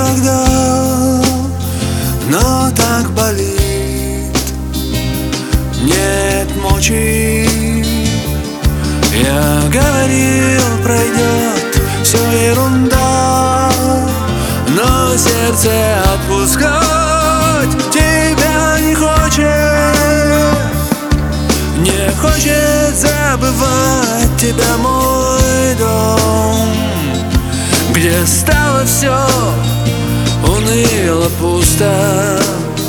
никогда, но так болит. Нет мочи. Я говорил, пройдет, все ерунда, но сердце отпускать тебя не хочет. Не хочет забывать тебя, мой дом, где стало все уныло, пусто,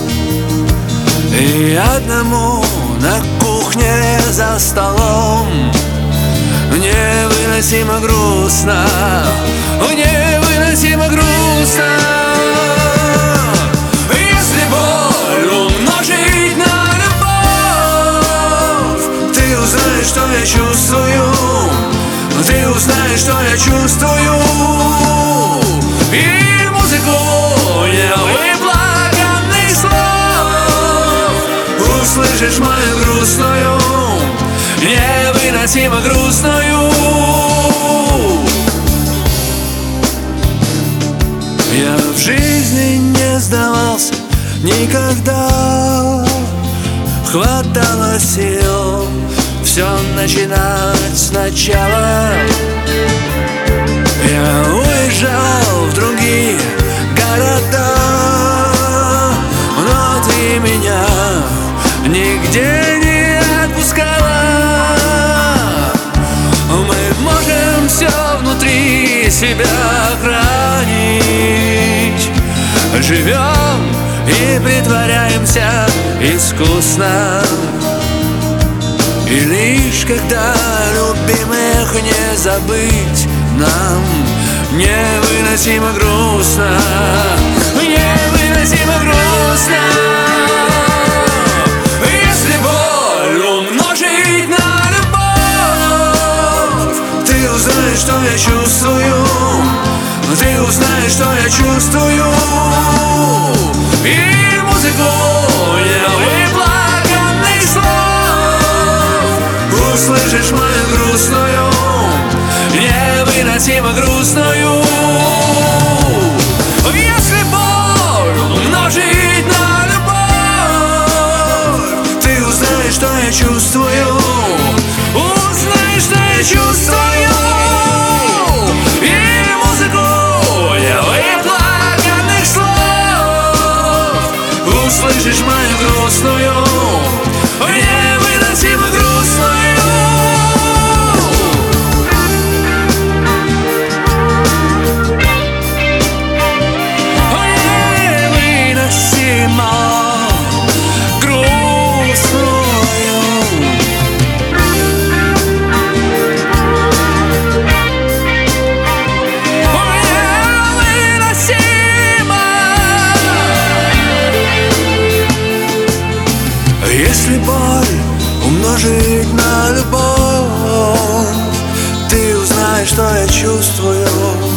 и одному на кухне за столом невыносимо грустно, невыносимо грустно. Если боль умножить на любовь, ты узнаешь, что я чувствую, ты узнаешь, что я чувствую. И музыку невыплаканных слов услышишь мою грустную, невыносимо грустную. Я в жизни не сдавался никогда, хватало сил все начинать сначала. Я уезжал в другие города, но ты меня нигде не отпускала. Мы можем все внутри себя хранить, живем и притворяемся искусно. И лишь когда любимых не забыть нам, невыносимо грустно, невыносимо грустно. Если боль умножить на любовь, ты узнаешь, что я чувствую, ты узнаешь, что я чувствую. И музыку невыплаканных слов услышишь мою грустную, невыносимо грустную. Если боль умножить на любовь, ты узнаешь, что я чувствую, узнаешь, что я чувствую. И музыку невыплаканных слов услышишь мою грустную, невыносимо грустную. Если боль умножить на любовь, ты узнаешь, что я чувствую,